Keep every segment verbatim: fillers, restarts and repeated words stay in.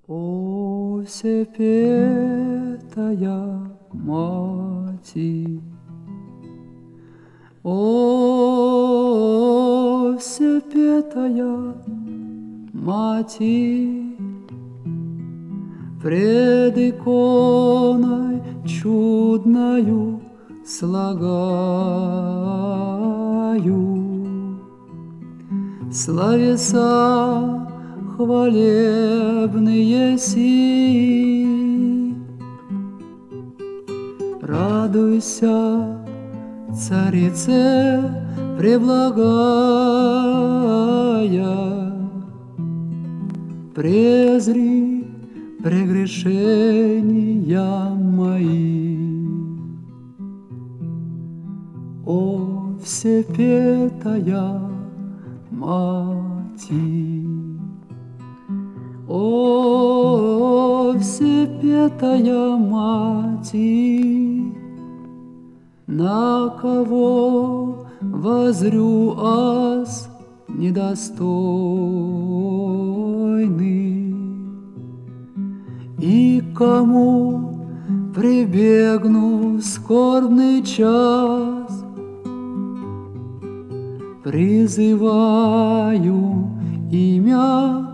О, всепетая Мати, о, всепетая Мати, пред иконой чудною слагаю словеса хвалебные си. Радуйся, царице преблагая, презри прегрешения мои. О, всепетая Мати, о, всепетая Мати, на кого возрю аз недостойный, и кому прибегну в скорбный час, призываю имя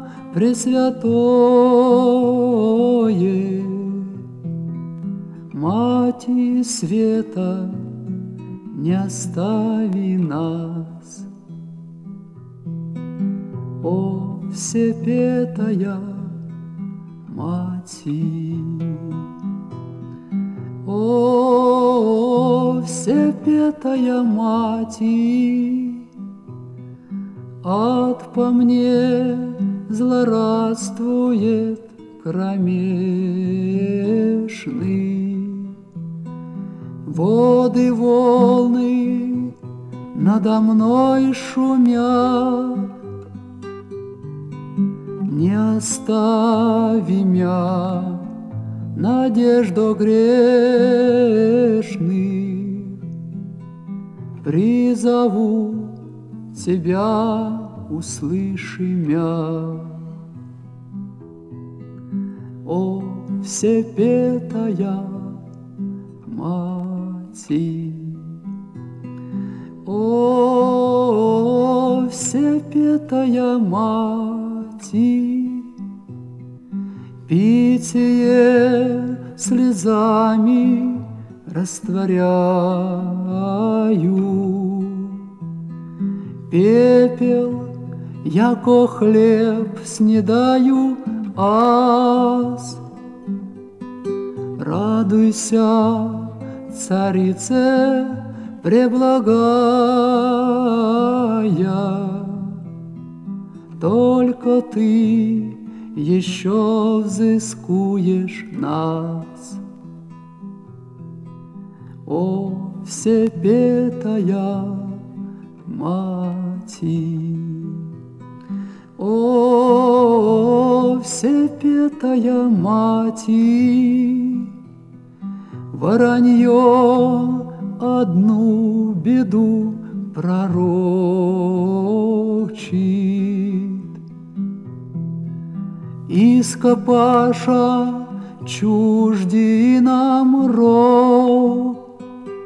Пресвятое, Мати света, не остави нас. О, всепетая Мати, о, всепетая Мати, ад по мне злорадствует кромешный, воды волны надо мной шумят. Не остави мя, надежду грешных, призову тебя, услыши мя. О, всепетая Мати, о, всепетая Мати, питье слезами растворяю, пепел, яко хлеб снедаю аз. Радуйся, царице преблагая, только ты еще взыскуешь нас. О, всепетая Мати, о, всепетая Мати, воронье одну беду пророчит. Ископаша чужди нам род,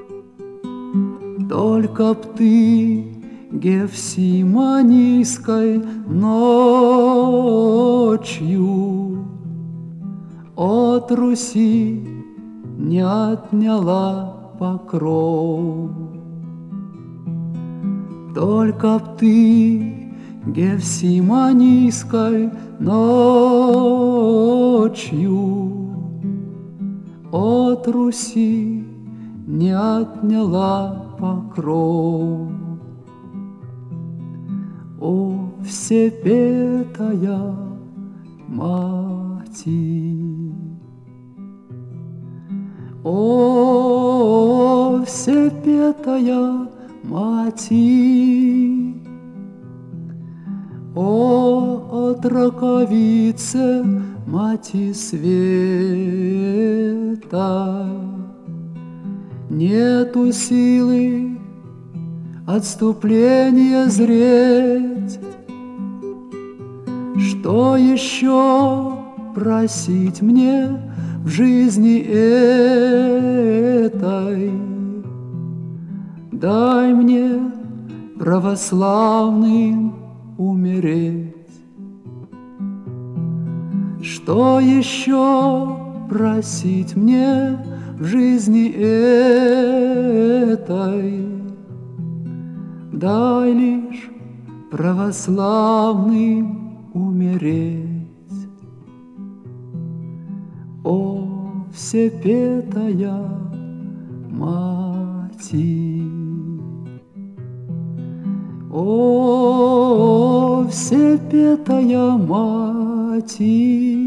только б ты Гефсиманийской ночью от Руси не отняла покров. Только б ты Гефсиманийской ночью от Руси не отняла покров. О, всепетая Мати, о, всепетая Мати, о, отроковице Мати света, нету силы отступление зреть, что еще просить мне в жизни этой? Дай мне православным умереть. Что еще просить мне в жизни этой? Дай лишь православным умереть. О, всепетая Матерь! О, всепетая Матерь!